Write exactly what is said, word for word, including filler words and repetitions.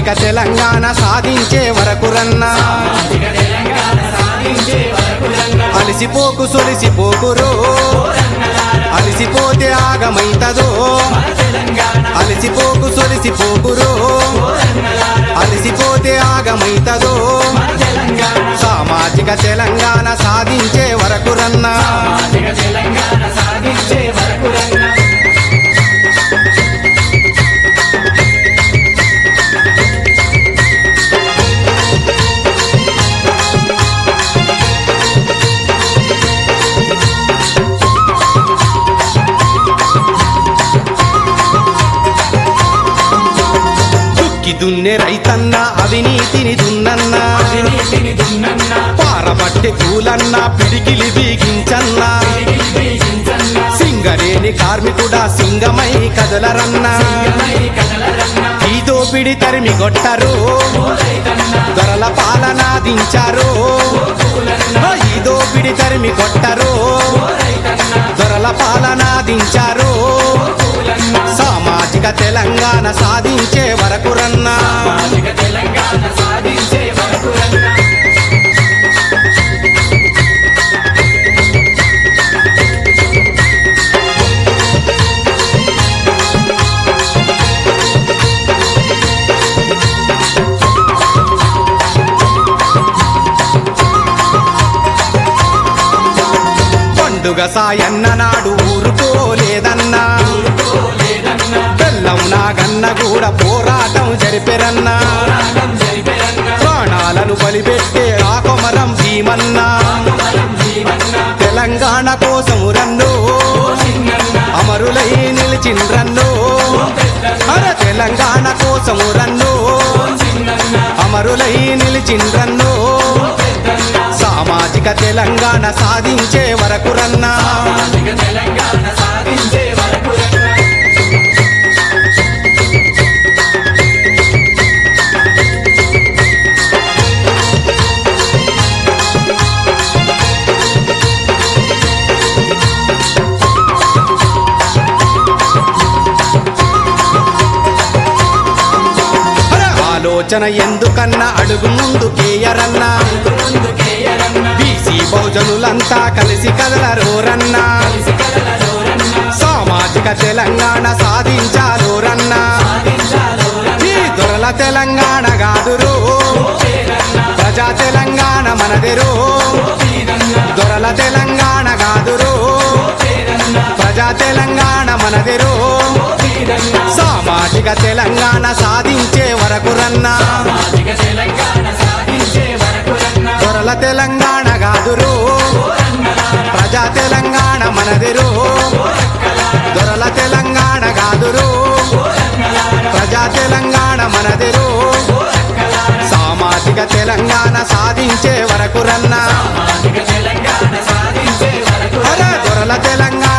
సామాజిక తెలంగాణ సాధించే వరకు రన్నా అలిసిపోకు సొలిసిపోకురో అలిసిపోతే ఆగమైతదో అలిసిపోకు సొలిసిపోకురో అలిసిపోతే ఆగమైతదో సామాజిక తెలంగాణ సాధించే వరకు రన్నా దున్నే రైతన్న అవినీతిని దున్నన్నా పారబట్టే కూలన్నా పిడికిలి బీగించన్నా సింగరేణి కార్మికుడా సింగమై కదలరన్నా ఈ దోపిడి తరిమి కొట్టరు దొరల పాలనాదించారు ఈ దోపిడి తరిమి కొట్టరు దొరల పాలనాదించారు సామాజిక తెలంగాణ సాధించే వరకు రన్నా పండుగ సాయన్న నాడు ఊరుకోలేదన్నా బెల్లం నాగన్న కూడా పోరాటం జరిపెరన్నా ప్రాణాలను బలిపెట్టే ఆ కొమరం భీమన్నా తెలంగాణ కోసం రన్నో అమరులై నిలిచిండ్రన్నో అరే తెలంగాణ కోసం రన్నో అమరులై నిలిచిండ్రన్నో సామాజిక తెలంగాణ సాధించే వరకు రన్నా ఆలోచన ఎందుకన్నా అడుగు ముందుకేయరన్నా బీసీ బహుజనులంతా కలిసి కదలరోరన్నా సామాజిక తెలంగాణ సాధించాలోరన్నా ఈ దొరల తెలంగాణ కాదురో ప్రజా తెలంగాణ మనదెరో దొరల తెలంగాణ కాదురో ప్రజా తెలంగాణ మనదెరో సామాజిక తెలంగాణ సాధించే వరకు రన్నా దొరల తెలంగాణ కాదురో ప్రజా తెలంగాణ మనదెరో దొరల తెలంగాణ కాదురో ప్రజా తెలంగాణ మనదెరో సామాజిక తెలంగాణ సాధించే వరకు రన్నా దొరల తెలంగాణ